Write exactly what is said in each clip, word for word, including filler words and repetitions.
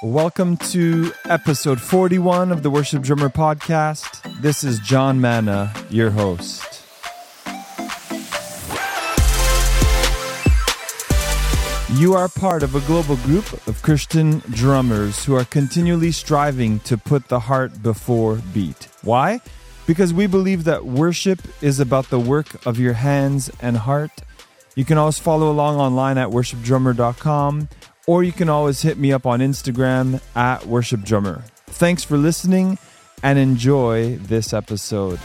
Welcome to episode forty-one of the Worship Drummer podcast. This is John Manna, your host. You are part of a global group of Christian drummers who are continually striving to put the heart before beat. Why? Because we believe that worship is about the work of your hands and heart. You can always follow along online at worship drummer dot com, or you can always hit me up on Instagram at worship drummer. Thanks for listening and enjoy this episode.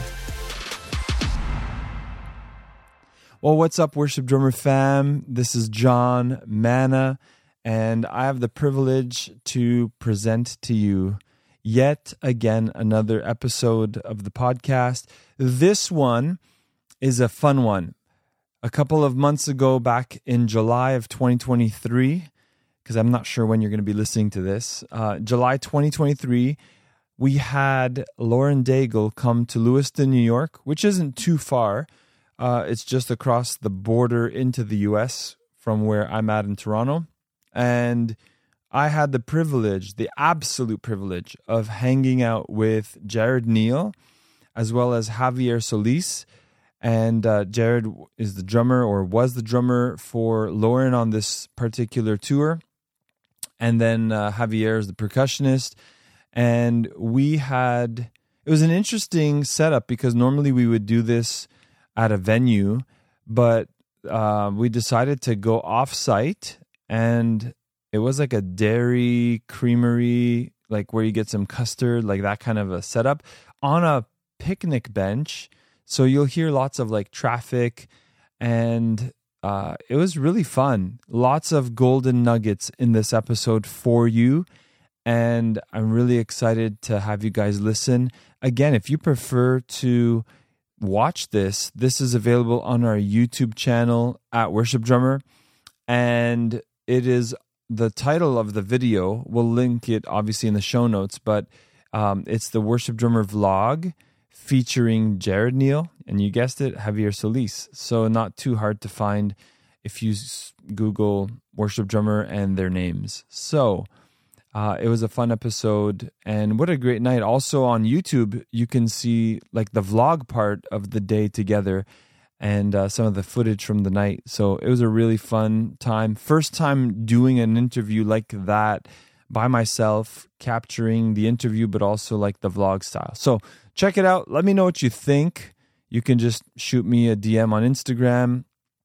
Well, what's up, Worship Drummer fam? This is John Manna, and I have the privilege to present to you yet again another episode of the podcast. This one is a fun one. A couple of months ago, back in July of twenty twenty-three, because I'm not sure when you're going to be listening to this, uh, July twenty twenty-three, we had Lauren Daigle come to Lewiston, New York, which isn't too far. Uh, it's just across the border into the U S from where I'm at in Toronto. And I had the privilege, the absolute privilege, of hanging out with Jared Neal as well as Javier Solis. And uh, Jared is the drummer, or was the drummer, for Lauren on this particular tour. And then uh, Javier is the percussionist. And we had, it was an interesting setup because normally we would do this at a venue, but uh, we decided to go off-site, and it was like a dairy creamery, like where you get some custard, like that kind of a setup, on a picnic bench. So you'll hear lots of like traffic, and uh, it was really fun. Lots of golden nuggets in this episode for you, and I'm really excited to have you guys listen. Again, if you prefer to watch this, this is available on our YouTube channel at Worship Drummer, and it is the title of the video. We'll link it obviously in the show notes, but um, it's the Worship Drummer vlog featuring Jared Neal, and you guessed it, Javier Solis. So not too hard to find if you Google Worship Drummer and their names. So Uh, it was a fun episode, and what a great night. Also on YouTube, you can see like the vlog part of the day together and uh, some of the footage from the night. So it was a really fun time. First time doing an interview like that by myself, capturing the interview, but also like the vlog style. So check it out. Let me know what you think. You can just shoot me a D M on Instagram.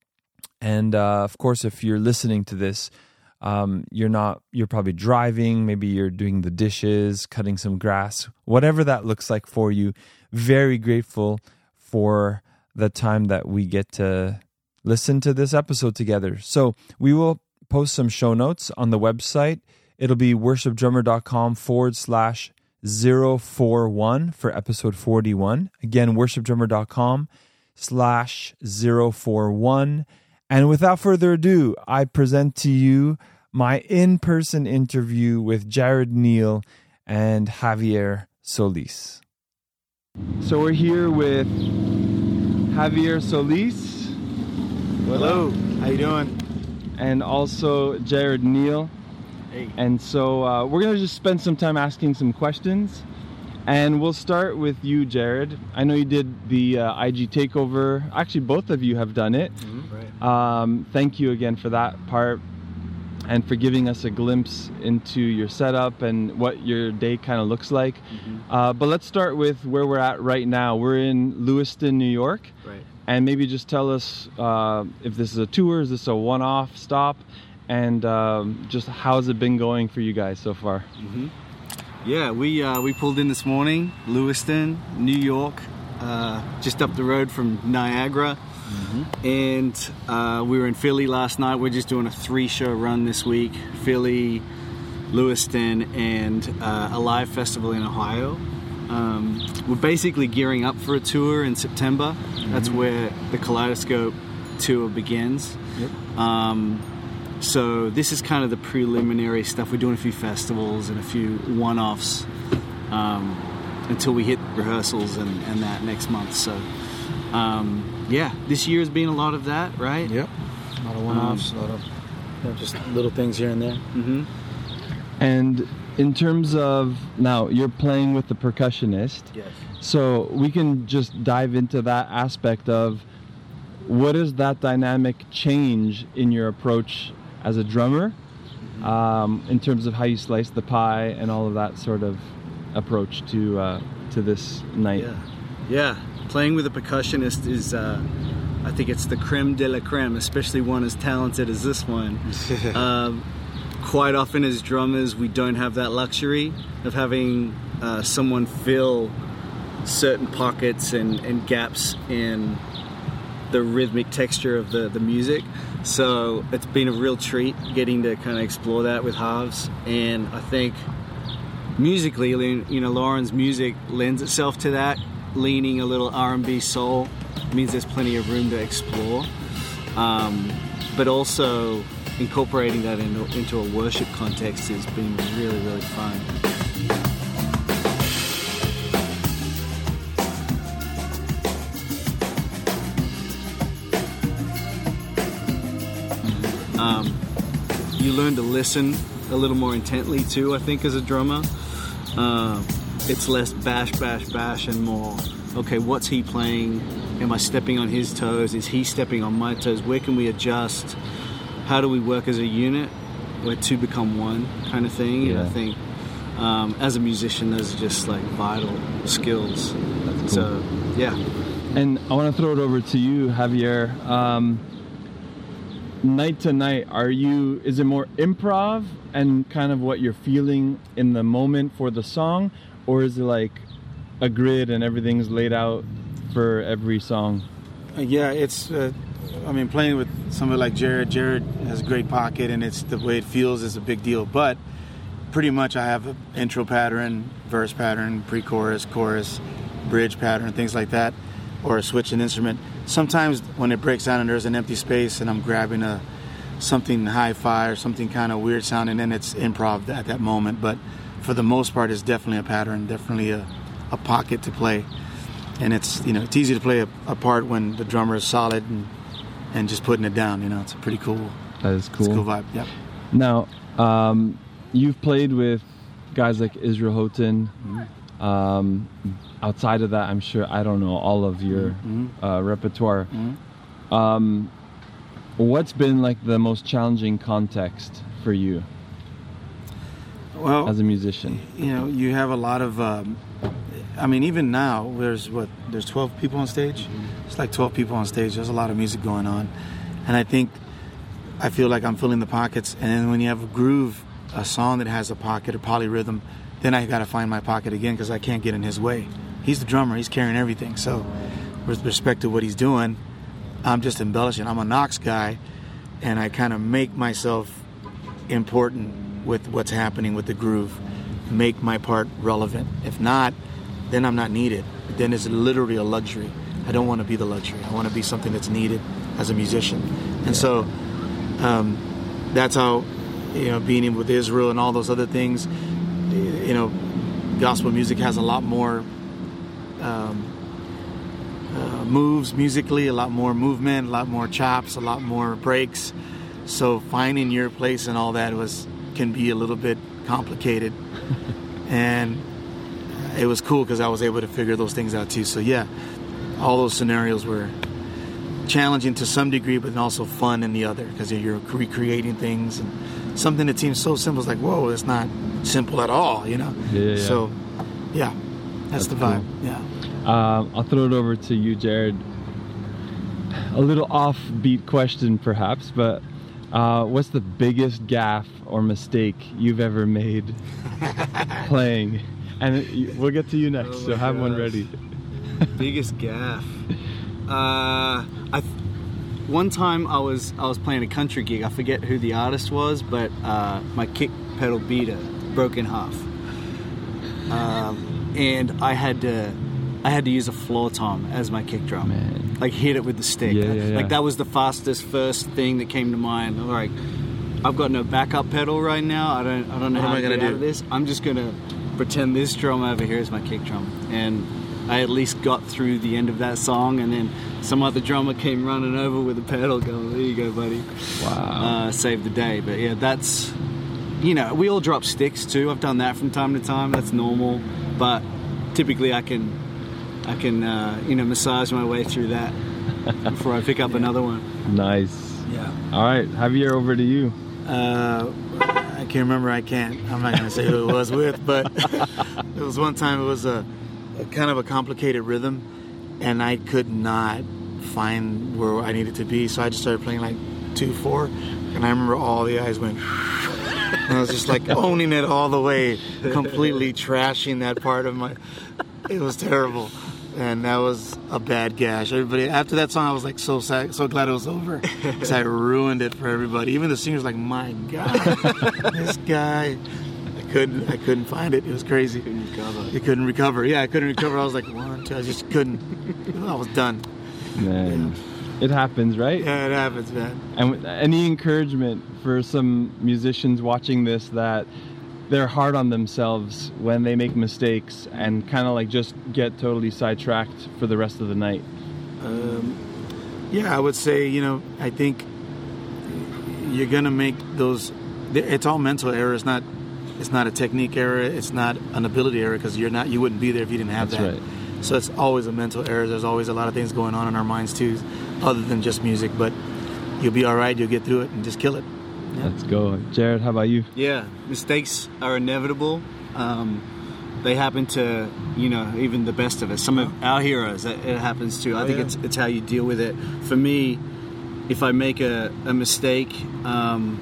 And uh, of course, if you're listening to this, Um, you're not, you're probably driving, maybe you're doing the dishes, cutting some grass, whatever that looks like for you. Very grateful for the time that we get to listen to this episode together. So we will post some show notes on the website. It'll be worship drummer dot com forward slash zero four one for episode forty-one. Again, worship drummer dot com slash zero four one. And without further ado, I present to you my in-person interview with Jared Neal and Javier Solis. So we're here with Javier Solis. Hello, how you doing? And also Jared Neal. Hey. And so uh, we're going to just spend some time asking some questions. And we'll start with you, Jared. I know you did the uh, I G Takeover. Actually, both of you have done it. Mm-hmm. Right. Um, thank you again for that part and for giving us a glimpse into your setup and what your day kind of looks like. Mm-hmm. Uh, but let's start with where we're at right now. We're in Lewiston, New York. Right. And maybe just tell us uh, if this is a tour, is this a one-off stop? And um, just how's it been going for you guys so far? Mm-hmm. Yeah, we uh, we pulled in this morning, Lewiston, New York, uh, just up the road from Niagara. Mm-hmm. And uh, we were in Philly last night. We're just doing a three-show run this week. Philly, Lewiston, and uh, a live festival in Ohio. Um, we're basically gearing up for a tour in September. Mm-hmm. That's where the Kaleidoscope tour begins. Yep. Um, So this is kind of the preliminary stuff. We're doing a few festivals and a few one-offs um, until we hit rehearsals and, and that next month. So um, yeah, this year has been a lot of that, right? Yep. A lot of one-offs, um, a lot of you know, just little things here and there. Mm-hmm. And in terms of now, you're playing with the percussionist. Yes. So we can just dive into that aspect of what is that dynamic change in your approach as a drummer, um, in terms of how you slice the pie and all of that sort of approach to uh, to this night. Yeah, yeah. Playing with a percussionist is, uh, I think it's the creme de la creme, especially one as talented as this one. um, quite often as drummers, we don't have that luxury of having uh, someone fill certain pockets and, and gaps in the rhythmic texture of the, the music. So it's been a real treat getting to kind of explore that with Halves. And I think musically, you know, Lauren's music lends itself to that, leaning a little R and B soul. Means there's plenty of room to explore. Um, but also incorporating that into, into a worship context has been really, really fun. Um, you learn to listen a little more intently too, I think, as a drummer. Uh, it's less bash, bash, bash, and more, okay, what's he playing? Am I stepping on his toes? Is he stepping on my toes? Where can we adjust? How do we work as a unit? Where two become one kind of thing. Yeah. And I think um, as a musician, those are just like vital skills. That's cool. So, yeah. And I want to throw it over to you, Javier. Um, night to night, are you, is it more improv and kind of what you're feeling in the moment for the song? Or is it like a grid and everything's laid out for every song? Yeah, it's, uh, I mean, playing with somebody like Jared, Jared has a great pocket, and it's the way it feels is a big deal. But pretty much I have an intro pattern, verse pattern, pre-chorus, chorus, bridge pattern, things like that, or a switch an instrument. Sometimes when it breaks down and there's an empty space and I'm grabbing a something hi-fi or something kind of weird sounding, and it's improv at that moment. But for the most part, it's definitely a pattern, definitely a, a pocket to play. And it's, you know, it's easy to play a, a part when the drummer is solid and and just putting it down. You know, it's a pretty cool. That is cool. It's a cool vibe. Yep. Now, um, you've played with guys like Israel Houghton. Mm-hmm. Um, outside of that, I'm sure I don't know all of your mm-hmm. uh, repertoire. Mm-hmm. Um, what's been like the most challenging context for you? Well, as a musician, you know, you have a lot of. Um, I mean, even now, there's what there's twelve people on stage. It's like twelve people on stage. There's a lot of music going on, and I think I feel like I'm filling the pockets. And then when you have a groove, a song that has a pocket, a polyrhythm, then I got to find my pocket again because I can't get in his way. He's the drummer. He's carrying everything. So, with respect to what he's doing, I'm just embellishing. I'm a Knox guy, and I kind of make myself important with what's happening with the groove, make my part relevant. If not, then I'm not needed. Then it's literally a luxury. I don't want to be the luxury. I want to be something that's needed as a musician. And so um, that's how, you know, being in with Israel and all those other things, you know, gospel music has a lot more um, uh, moves musically, a lot more movement, a lot more chops, a lot more breaks. So finding your place and all that was can be a little bit complicated. And it was cool because I was able to figure those things out too. So yeah, all those scenarios were challenging to some degree, but also fun in the other because you're recreating things and something that seems so simple is like, whoa, it's not simple at all, you know. Yeah. yeah, yeah. So yeah, that's, that's the vibe. Cool. Yeah. Um, I'll throw it over to you, Jared. A little offbeat question, perhaps, but uh, what's the biggest gaffe or mistake you've ever made playing? And we'll get to you next, oh so have gosh. one ready. Biggest gaffe. Uh, I one time I was I was playing a country gig. I forget who the artist was, but uh, my kick pedal beater broke in half, um, and I had to I had to use a floor tom as my kick drum. Man. Like hit it with the stick. Yeah, yeah, yeah. Like that was the fastest first thing that came to mind. Like I've got no backup pedal right now. I don't I don't know what how am I to gonna get do? out of this. I'm just gonna pretend this drum over here is my kick drum, and I at least got through the end of that song, and then some other drummer came running over with a pedal going, there you go, buddy. Wow. Uh, saved the day. But yeah, that's you know, we all drop sticks too. I've done that from time to time. That's normal. But typically I can, I can, uh, you know, massage my way through that before I pick up yeah. another one. Nice. Yeah. All right, Javier, over to you. Uh, I can't remember. I can't. I'm not gonna say who it was with, but it was one time. It was a, a kind of a complicated rhythm, and I could not find where I needed to be. So I just started playing like two four, and I remember all the eyes went. And I was just like owning it all the way, completely trashing that part of my. It was terrible. And that was a bad gash. Everybody, after that song, I was like so sad, so glad it was over, because I ruined it for everybody. Even the singers, like, my God, this guy. I couldn't, I couldn't find it. It was crazy. Couldn't recover. It couldn't recover. Yeah, I couldn't recover. I was like, one, two. I just couldn't. I was done. Man, yeah. It happens, right? Yeah, it happens, man. And any encouragement for some musicians watching this that they're hard on themselves when they make mistakes and kind of like just get totally sidetracked for the rest of the night? Um, yeah, I would say, you know, I think you're gonna make those. It's all mental error. It's not. It's not a technique error. It's not an ability error, because you're not. You wouldn't be there if you didn't have That's that. Right. So it's always a mental error. There's always a lot of things going on in our minds too, other than just music. But you'll be all right. You'll get through it and just kill it. Yeah. Let's go. Jared, how about you? Yeah, mistakes are inevitable. Um, they happen to, you know, even the best of us. Some of our heroes, it, it happens to. I oh, think yeah. it's it's how you deal with it. For me, if I make a, a mistake, um,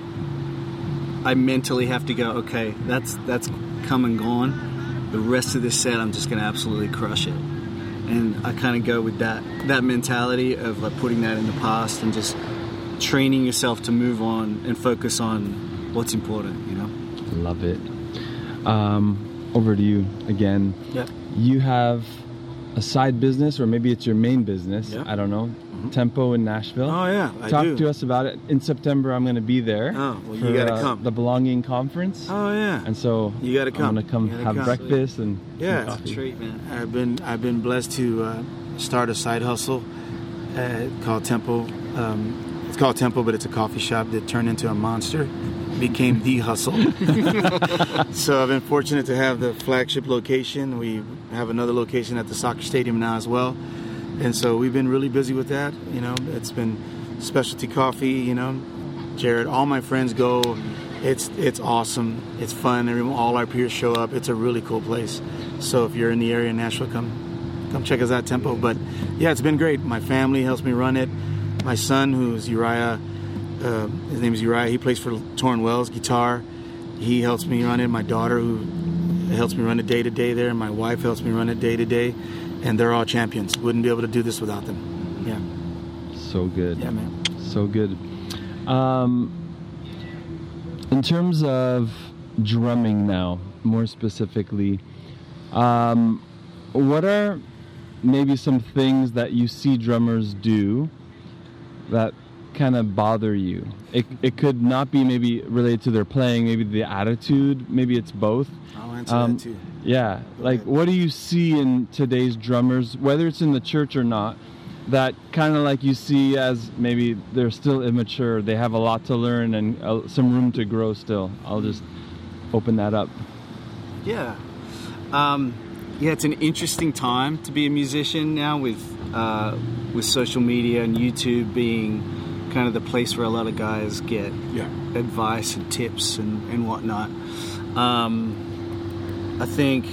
I mentally have to go, okay, that's that's come and gone. The rest of this set, I'm just going to absolutely crush it. And I kind of go with that that mentality of like putting that in the past and just training yourself to move on and focus on what's important, you know? Love it. Um, over to you again. Yeah. You have a side business, or maybe it's your main business. Yeah. I don't know. Mm-hmm. Tempo in Nashville. Oh, yeah, I Talk do. to us about it. In September, I'm going to be there. Oh, well, for, you got to uh, come. The Belonging Conference. Oh, yeah. And so You gotta come. I'm going to come You gotta have come. breakfast and Yeah. some coffee. Treat, man. I've been I've been blessed to uh, start a side hustle uh, called Tempo. Um, it's called Tempo, but it's a coffee shop that turned into a monster. Became the hustle. So I've been fortunate to have the flagship location. We have another location at the soccer stadium now as well. And so we've been really busy with that. You know, it's been specialty coffee, you know. Jared, all my friends go. It's it's awesome. It's fun. Everyone, all our peers show up. It's a really cool place. So if you're in the area in Nashville, come come check us out, Tempo. But yeah, it's been great. My family helps me run it. My son, who's Uriah, uh, his name is Uriah. He plays for Torrin Wells guitar. He helps me run it. My daughter, who helps me run it day to day there. My wife helps me run it day to day. And they're all champions. Wouldn't be able to do this without them. Yeah. So good. Yeah, man. So good. Um, in terms of drumming now, more specifically, um, what are maybe some things that you see drummers do that kind of bother you? It, it could not be maybe related to their playing, maybe the attitude, maybe it's both. I'll answer Um, that too. Yeah, like what do you see in today's drummers, whether it's in the church or not, that kind of like you see as maybe they're still immature, they have a lot to learn and uh, some room to grow still? I'll just open that up. Yeah. Um, yeah, it's an interesting time to be a musician now with uh, with social media and YouTube being kind of the place where a lot of guys get Yeah. advice and tips and, and whatnot. Um, I think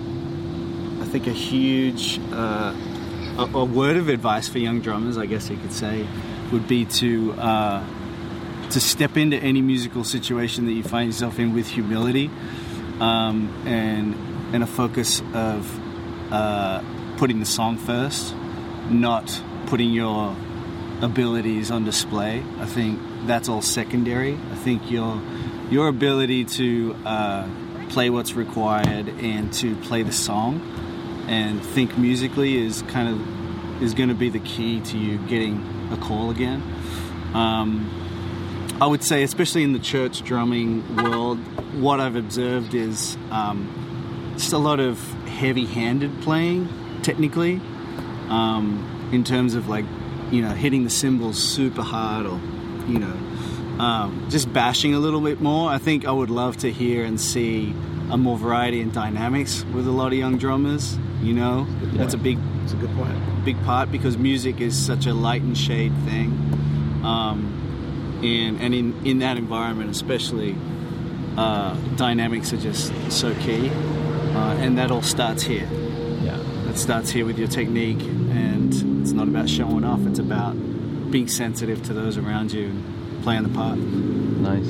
I think a huge uh, a, a word of advice for young drummers, I guess you could say, would be to uh, to step into any musical situation that you find yourself in with humility um, and and a focus of uh, putting the song first, not putting your abilities on display. I think that's all secondary. I think your your ability to uh, play what's required and to play the song and think musically is kind of is going to be the key to you getting a call again. Um, I would say, especially in the church drumming world, what I've observed is um, just a lot of heavy-handed playing, technically, um, in terms of like, you know, hitting the cymbals super hard or, you know, um, just bashing a little bit more. I think I would love to hear and see a more variety and dynamics with a lot of young drummers. You know, that's a big, That's a good point. big part because music is such a light and shade thing, um, and and in, in that environment especially, uh, dynamics are just so key, uh, and that all starts here. Yeah. It starts here with your technique, and it's not about showing off. It's about being sensitive to those around you and playing the part. Nice.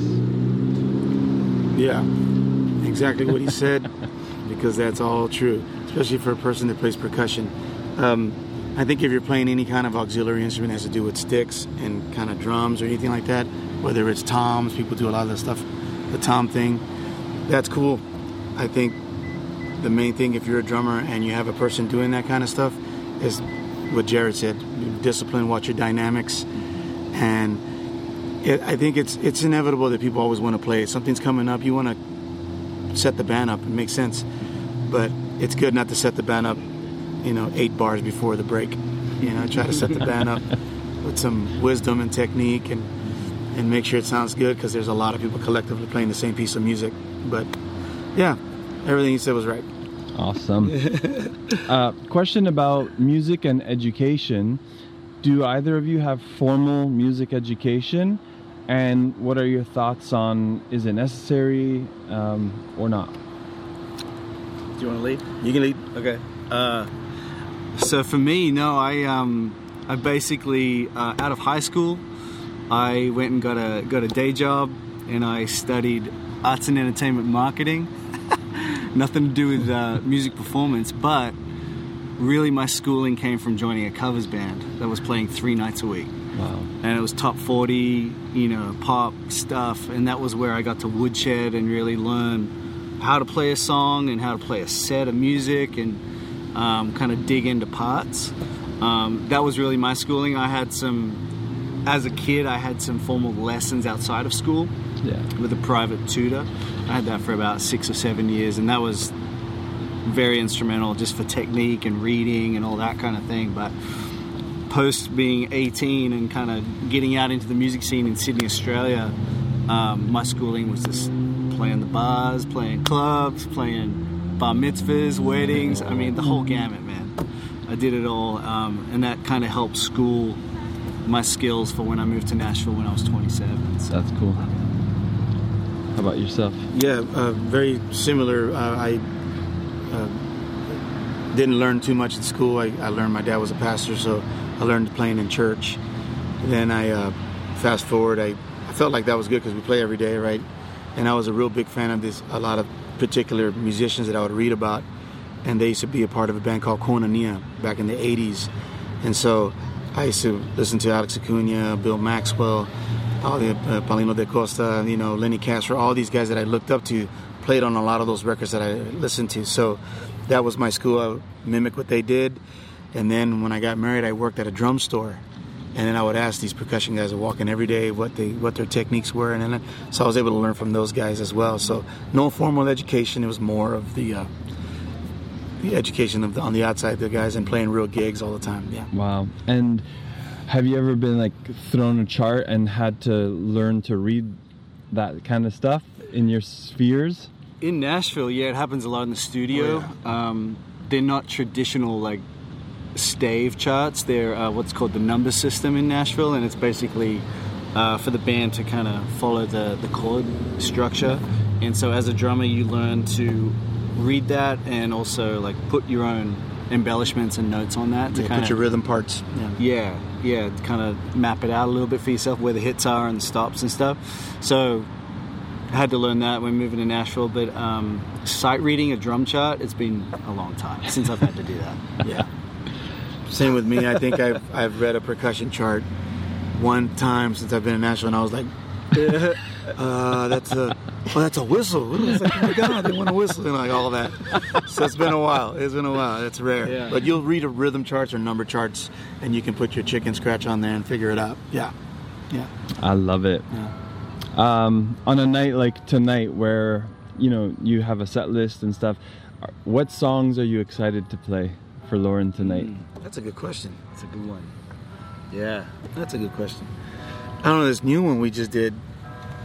Yeah, exactly what he said, because that's all true, especially for a person that plays percussion. Um, I think if you're playing any kind of auxiliary instrument that has to do with sticks and kind of drums or anything like that, whether it's toms, people do a lot of that stuff, the tom thing, that's cool. I think the main thing, if you're a drummer and you have a person doing that kind of stuff, is what Jared said: discipline, watch your dynamics, and it, I think it's it's inevitable that people always want to play. If something's coming up, you want to set the band up. It makes sense, but it's good not to set the band up, you know, eight bars before the break. You know, try to set the band up with some wisdom and technique, and and make sure it sounds good, because there's a lot of people collectively playing the same piece of music. But yeah, everything he said was right. Awesome. uh, question about music and education. Do either of you have formal music education? And what are your thoughts on, is it necessary um, or not? Do you want to lead? You can lead. Okay. Uh, so for me, no, I um, I basically uh, out of high school, I went and got a got a day job, and I studied arts and entertainment marketing. Nothing to do with uh, music performance, but really my schooling came from joining a covers band that was playing three nights a week. Wow. And it was top forty, you know, pop stuff, and that was where I got to woodshed and really learn how to play a song and how to play a set of music, and um, kind of dig into parts. Um, that was really my schooling. I had some, as a kid, I had some formal lessons outside of school. Yeah. With a private tutor. I had that for about six or seven years, and that was very instrumental just for technique and reading and all that kind of thing. But post being eighteen and kind of getting out into the music scene in Sydney, Australia, um, my schooling was just playing the bars, playing clubs, playing bar mitzvahs, weddings. I mean, the whole gamut, man. I did it all, um, and that kind of helped school my skills for when I moved to Nashville when I was twenty-seven. So. That's cool. How about yourself? Yeah, uh, very similar. Uh, I uh, didn't learn too much in school. I, I learned my dad was a pastor, so I learned playing in church. Then I uh, fast forward. I, I felt like that was good because we play every day, right? And I was a real big fan of this. A lot of particular musicians that I would read about, and they used to be a part of a band called Koinonia back in the eighties. And so I used to listen to Alex Acuna, Bill Maxwell, all the uh, Paulino de Costa, you know, Lenny Castro, all these guys that I looked up to played on a lot of those records that I listened to. So that was my school. I would mimic what they did. And then when I got married, I worked at a drum store. And then I would ask these percussion guys that walk in every day what they what their techniques were. And then so I was able to learn from those guys as well. So no formal education. It was more of the uh, the education of the, on the outside, the guys, and playing real gigs all the time. Yeah. Wow. And have you ever been like thrown a chart and had to learn to read that kind of stuff in your spheres? In Nashville, yeah, it happens a lot in the studio. Oh, yeah. um, they're not traditional like stave charts. They're uh, what's called the number system in Nashville, and it's basically uh, for the band to kind of follow the, the chord structure. And so as a drummer, you learn to read that and also like put your own embellishments and notes on that to Yeah, kind put of your rhythm parts. Yeah. yeah, yeah, kind of map it out a little bit for yourself, where the hits are and the stops and stuff. So I had to learn that when moving to Nashville. But um, sight reading a drum chart, it's been a long time since I've had to do that. Yeah. Same with me. I think I've I've read a percussion chart one time since I've been in Nashville, and I was like, uh, that's a oh, that's a whistle. It's like, oh my God, they want a whistle, and like all that. So it's been a while. It's been a while. It's rare. Yeah. But you'll read a rhythm charts or number charts, and you can put your chicken scratch on there and figure it out. Yeah. Yeah. I love it. Yeah. Um, on a night like tonight where, you know, you have a set list and stuff, what songs are you excited to play for Lauren tonight? Mm, that's a good question. That's a good one. Yeah. That's a good question. I don't know, this new one we just did,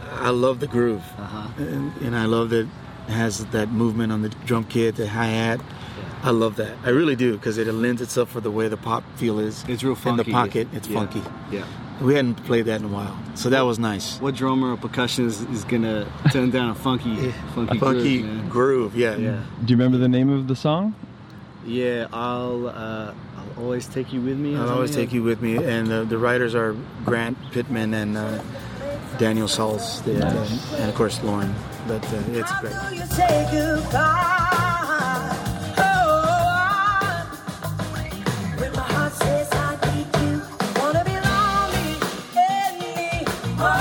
I love the groove, Uh-huh. and, and I love that it has that movement on the drum kit, the hi-hat. I love that. I really do, because it lends itself for the way the pop feel is. It's real funky. In the pocket, it's Yeah. funky. Yeah. We hadn't played that in a while, so that was nice. What drummer or percussion is, is gonna turn down a funky, funky, Funky groove, man? groove, yeah. Yeah. Do you remember the name of the song? Yeah, I'll uh, I'll always take you with me. or I'll always something. take you with me, and uh, the writers are Grant Pittman and uh, Daniel Sauls, that, uh, and of course Lauren. But uh, it's great. How do you say goodbye? Oh, when my heart says I need you, wanna be lonely anymore.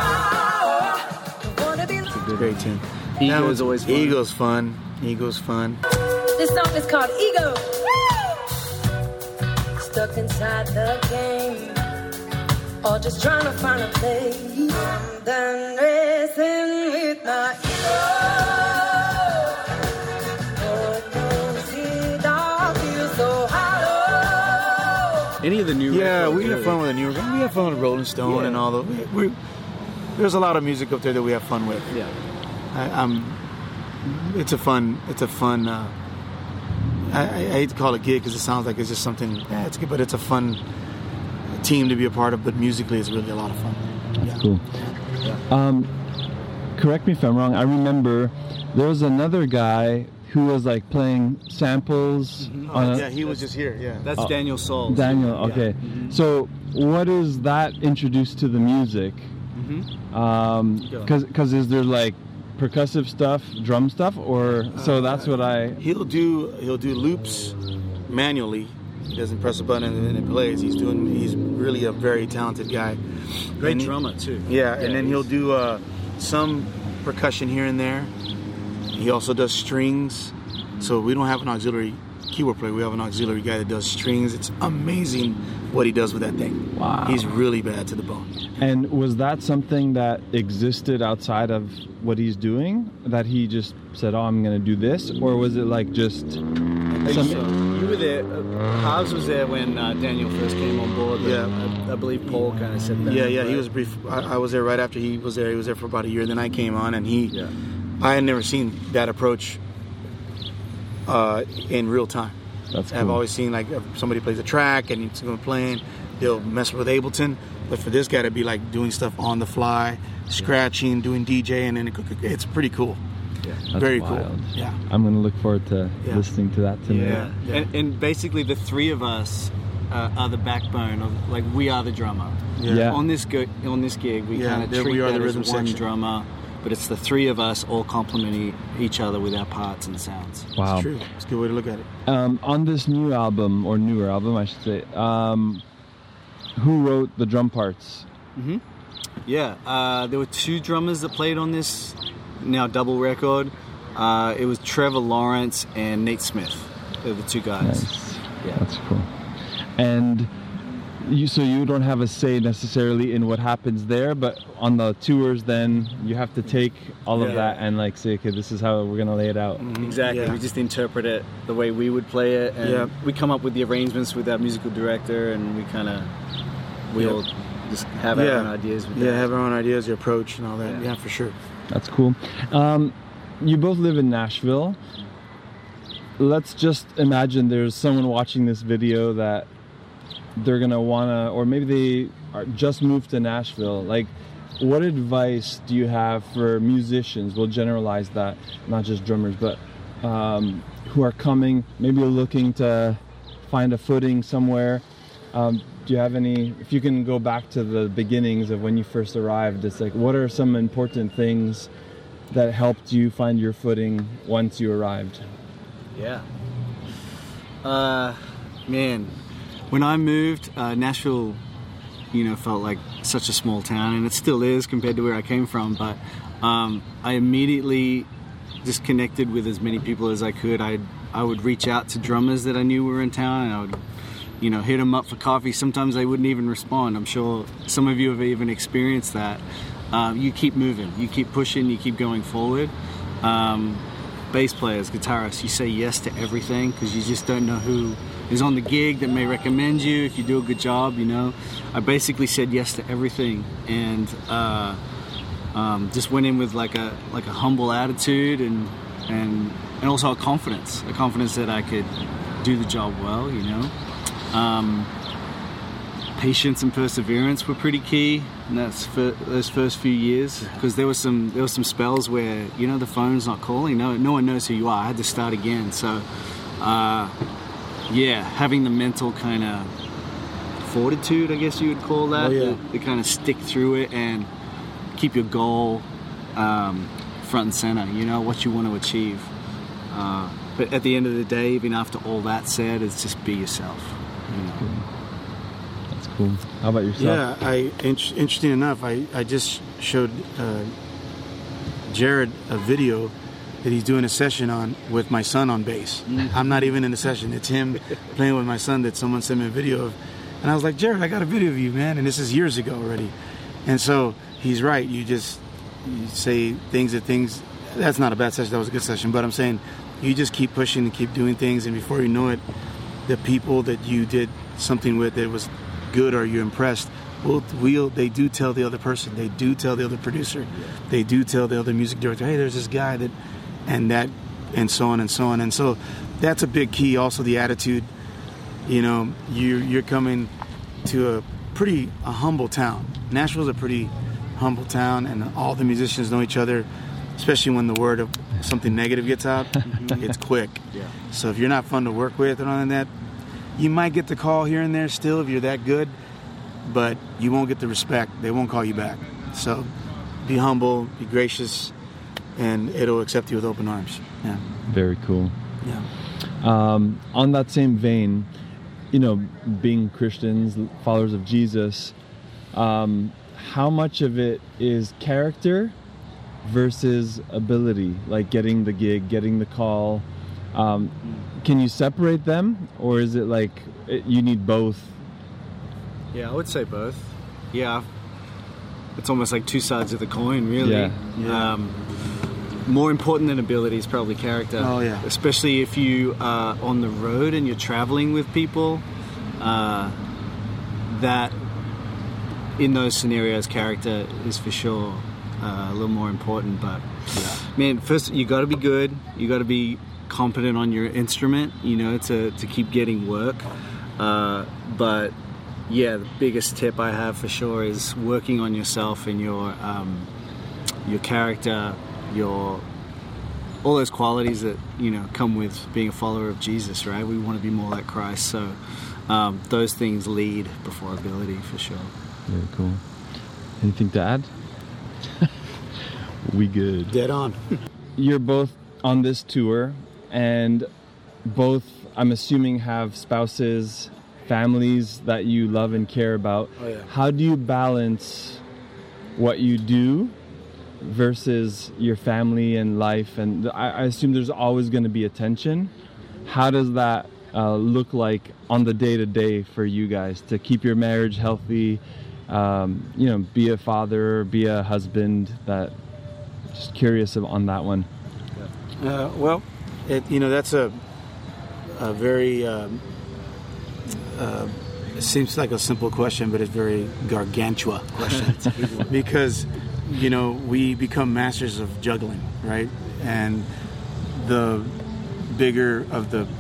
Wanna be It's a great tune. Ego That is was- always fun. Ego's fun. Ego's fun. This song is called Ego. Stuck inside the game, or just trying to find a place. Done racing with my ego. Lord knows it all feels so hollow. Any of the new Yeah, records, we have really. fun with the new. We have fun with Rolling Stone Yeah. and all the. We, we, there's a lot of music up there that we have fun with. Yeah. I, I'm. It's a fun. It's a fun. Uh, I, I hate to call it gig because it sounds like it's just something. Yeah, it's good, but it's a fun team to be a part of. But musically, it's really a lot of fun. Yeah. Cool. Um, correct me if I'm wrong. I remember there was another guy who was like playing samples on a, Yeah, he was just here. Yeah. That's Oh. Daniel Sauls. Daniel. Okay. So what is that introduced to the music? Mm-hmm. Um, Go. cause, cause is there like percussive stuff, drum stuff, or so that's what I. He'll do. He'll do loops manually. He doesn't press a button and then it plays. He's doing. He's really a very talented guy. Great And he- drummer too. Yeah, and then he'll he's- do uh, some percussion here and there. He also does strings. So we don't have an auxiliary keyboard player. We have an auxiliary guy that does strings. It's amazing what he does with that thing. Wow. He's really bad to the bone. And was that something that existed outside of what he's doing? That he just said, "Oh, I'm going to do this," or was it like just? Hey, Some- so you were there. Uh, Harves was there when uh, Daniel first came on board. but Yeah. I, I believe Paul kind of said that. Yeah, yeah, he right? was brief. I, I was there right after he was there. He was there for about a year. Then I came on, and he. Yeah. I had never seen that approach uh, in real time. That's I've cool. always seen like if somebody plays a track and it's going playing, they'll mess with Ableton. But for this guy to be like doing stuff on the fly, scratching, doing DJing, and it, it's pretty cool. Yeah. That's Very wild. cool. Yeah. I'm going to look forward to Yeah. listening to that tonight. Yeah. Yeah. And, and basically, the three of us uh, are the backbone of, like, we are the drummer. Yeah. Yeah. On this go- on this gig, we Yeah, kind of there treat we are, that the as rhythm one section. drummer, but it's the three of us all complementing each other with our parts and sounds. Wow. It's true. It's a good way to look at it. Um, on this new album, or newer album, I should say, um, who wrote the drum parts? Yeah, uh, there were two drummers that played on this now double record. Uh, it was Trevor Lawrence and Nate Smith. They're the two guys. Nice. Yeah. That's cool. And you, so you don't have a say necessarily in what happens there, but on the tours, then you have to take all of Yeah. that and like say, okay, this is how we're gonna lay it out. Exactly. Yeah. We just interpret it the way we would play it, and Yeah. we come up with the arrangements with our musical director, and we kind of we Yeah. all just have our own ideas with Yeah, that. have our own ideas, your approach, and all that. Yeah. Yeah, for sure. That's cool. Um, you both live in Nashville. Let's just imagine there's someone watching this video that they're gonna wanna, or maybe they are just moved to Nashville. Like, what advice do you have for musicians? We'll generalize that, not just drummers, but um, who are coming, maybe looking to find a footing somewhere. Um, do you have any, if you can go back to the beginnings of when you first arrived, it's like, what are some important things that helped you find your footing once you arrived? Yeah. Uh, man, when I moved, uh, Nashville, you know, felt like such a small town, and it still is compared to where I came from. But um, I immediately just connected with as many people as I could. I I would reach out to drummers that I knew were in town, and I would, you know, hit them up for coffee. Sometimes they wouldn't even respond. I'm sure some of you have even experienced that. Um, you keep moving, you keep pushing, you keep going forward. Um, bass players, guitarists, you say yes to everything because you just don't know who is on the gig that may recommend you if you do a good job, you know. I basically said yes to everything, and uh, um, just went in with like a like a humble attitude and and and also a confidence, a confidence that I could do the job well, you know. Um, patience and perseverance were pretty key, and that's for those first few years, because there was some there was some spells where, you know, the phone's not calling, no no one knows who you are. I had to start again, so uh, yeah, having the mental kind of fortitude, I guess you would call that, oh, yeah. to, to kind of stick through it and keep your goal um, front and center, you know, what you want to achieve. Uh, but at the end of the day, even after all that said, it's just be yourself. You know? That's cool. How about yourself? Yeah, I in- interesting enough, I, I just showed uh, Jared a video that he's doing a session on with my son on bass. Mm-hmm. I'm not even in the session. It's him playing with my son that someone sent me a video of. And I was like, Jared, I got a video of you, man. And this is years ago already. And so he's right. You just you say things that things, that's not a bad session. That was a good session. But I'm saying you just keep pushing and keep doing things. And before you know it, the people that you did something with that was good or you impressed, will we'll, they do tell the other person. They do tell the other producer. They do tell the other music director, hey, there's this guy that, and that, and so on and so on. And so that's a big key. Also the attitude. You know, you, you're coming to a pretty a humble town. Nashville's a pretty humble town, and all the musicians know each other, especially when the word of something negative gets out. It's quick. Yeah. So if you're not fun to work with and all that, you might get the call here and there still if you're that good, but you won't get the respect. They won't call you back. So be humble, be gracious, and it'll accept you with open arms. Yeah. Very cool. Yeah. Um, on that same vein, you know, being Christians, followers of Jesus, um, how much of it is character versus ability, like getting the gig, getting the call? Um, can you separate them, or is it like it, you need both? Yeah, I would say both. Yeah, it's almost like two sides of the coin, really. Yeah. Yeah. Um, more important than ability is probably character. Oh, yeah. Especially if you are on the road and you're traveling with people, uh, that in those scenarios, character is for sure uh, a little more important. But yeah. Man, first you got to be good. You got to be competent on your instrument, you know, to, to keep getting work. Uh, but yeah, the biggest tip I have for sure is working on yourself and your um, your character, your all those qualities that, you know, come with being a follower of Jesus, right? We want to be more like Christ, so um, those things lead before ability for sure. Very cool. Anything to add? We good. Dead on. You're both on this tour, and both, I'm assuming, have spouses, families that you love and care about. Oh, yeah. How do you balance what you do versus your family and life? And I, I assume there's always going to be a tension. How does that uh, look like on the day-to-day for you guys to keep your marriage healthy? Um, you know, be a father, be a husband. That just curious of, on that one. Uh, well, it, you know, that's a a very um, uh, it seems like a simple question, but it's very gargantua question because, you know, we become masters of juggling, right? And the bigger of the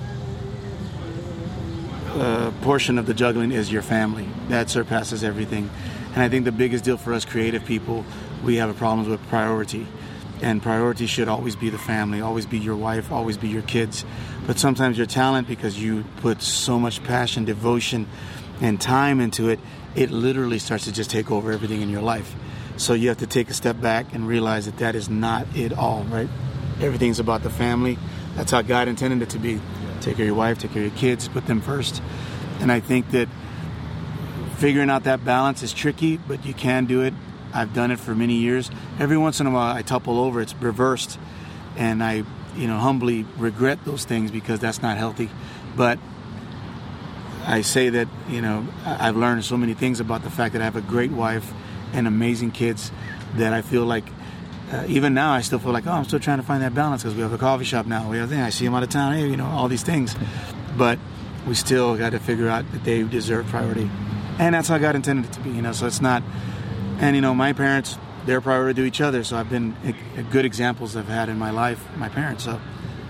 uh, portion of the juggling is your family. That surpasses everything. And I think the biggest deal for us creative people, we have a problem with priority. And priority should always be the family, always be your wife, always be your kids. But sometimes your talent, because you put so much passion, devotion, and time into it, it literally starts to just take over everything in your life. So you have to take a step back and realize that that is not it all, right? Everything's about the family. That's how God intended it to be. Take care of your wife, take care of your kids, put them first. And I think that figuring out that balance is tricky, but you can do it. I've done it for many years. Every once in a while I topple over, it's reversed, and I, you know, humbly regret those things because that's not healthy. But I say that, you know, I've learned so many things about the fact that I have a great wife and amazing kids that I feel like, uh, even now I still feel like, oh, I'm still trying to find that balance because we have a coffee shop now. We have thing. I see them out of town, hey, you know, all these things. But we still got to figure out that they deserve priority. And that's how God intended it to be, you know, so it's not. And, you know, my parents, they're a priority to each other. So I've been uh, good examples I've had in my life, my parents. So,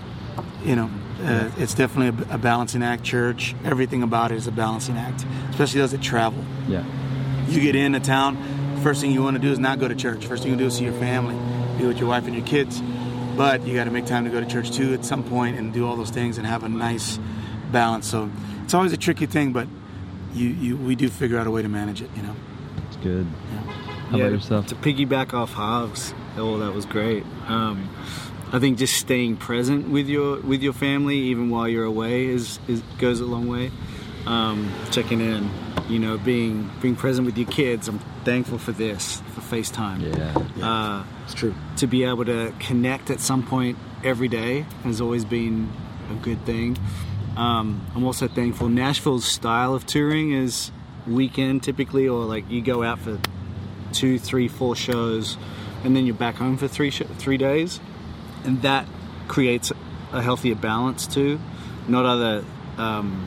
you know, uh, it's definitely a, a balancing act. Church, everything about it is a balancing act, especially those that travel. Yeah. You get into town, first thing you want to do is not go to church. First thing you do is see your family, be with your wife and your kids. But you got to make time to go to church too at some point and do all those things and have a nice balance. So it's always a tricky thing, but you, you we do figure out a way to manage it, you know. It's good. Yeah. How yeah, about yourself? To piggyback off Harv's, oh, that was great. Um, I think just staying present with your with your family, even while you're away, is, is goes a long way. Um, checking in, you know, being being present with your kids. I'm thankful for this, for FaceTime. Yeah. Uh, It's true. to be able to connect at some point every day has always been a good thing. Um, I'm also thankful Nashville's style of touring is weekend typically, or like you go out for two, three, four shows, and then you're back home for three sh- three days, and that creates a healthier balance too. Not other, um,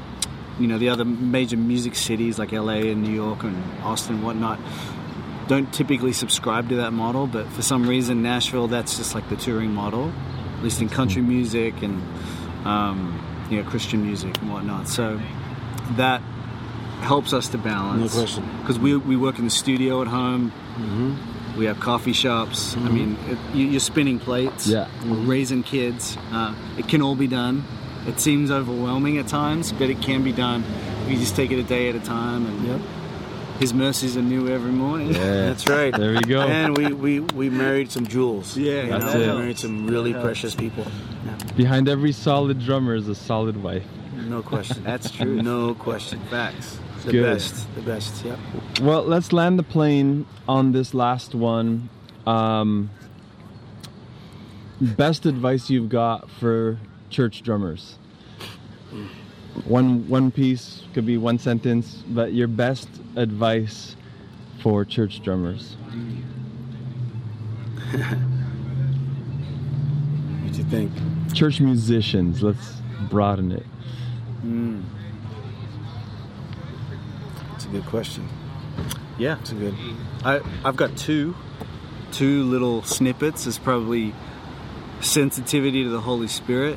you know, the other major music cities like L A and New York and Austin and whatnot don't typically subscribe to that model, but for some reason Nashville, that's just like the touring model, at least in country music and um, you know, Christian music and whatnot. So that helps us to balance. No question. Because we we work in the studio at home. Mm-hmm. We have coffee shops. I mean, it, you, you're spinning plates. Yeah. We're raising kids. Uh, it can all be done. It seems overwhelming at times, but it can be done. We just take it a day at a time, and Yep. His mercies are new every morning. Yeah. That's right. There we go. And we, we, we married some jewels. Yeah, You that's know, it. We married some really precious people. Yeah. Behind every solid drummer is a solid wife. No question. That's true. No question. Facts. The Good. best. The best. Yep. Well, let's land the plane on this last one. Um, best advice you've got for church drummers? One one piece, could be one sentence, but your best advice for church drummers. What do you think? Church musicians, let's broaden it. Mm. That's a good question. Yeah. That's a good. I, I've got two, two little snippets. Is probably sensitivity to the Holy Spirit,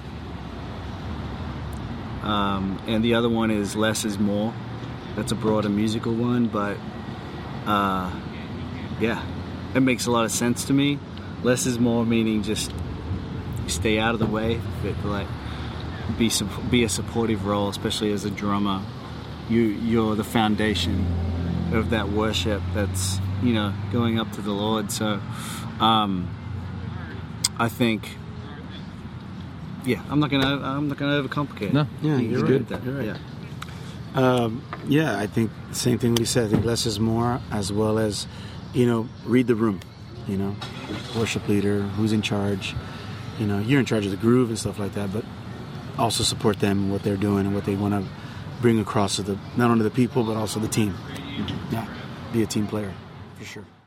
um, and the other one is less is more. That's a broader musical one, but uh, yeah, it makes a lot of sense to me. Less is more, meaning just stay out of the way, but like be be a supportive role, especially as a drummer. You you're the foundation of that worship that's, you know, going up to the Lord. So um, I think, yeah, I'm not gonna I'm not gonna overcomplicate it. No. Yeah, He's you're good right. at that. You're right. Yeah. Um, yeah, I think the same thing we said. I think less is more, as well as, you know, read the room. You know, worship leader, who's in charge. You know, you're in charge of the groove and stuff like that, but also support them, what they're doing and what they want to bring across to the not only the people but also the team. Yeah, be a team player for sure.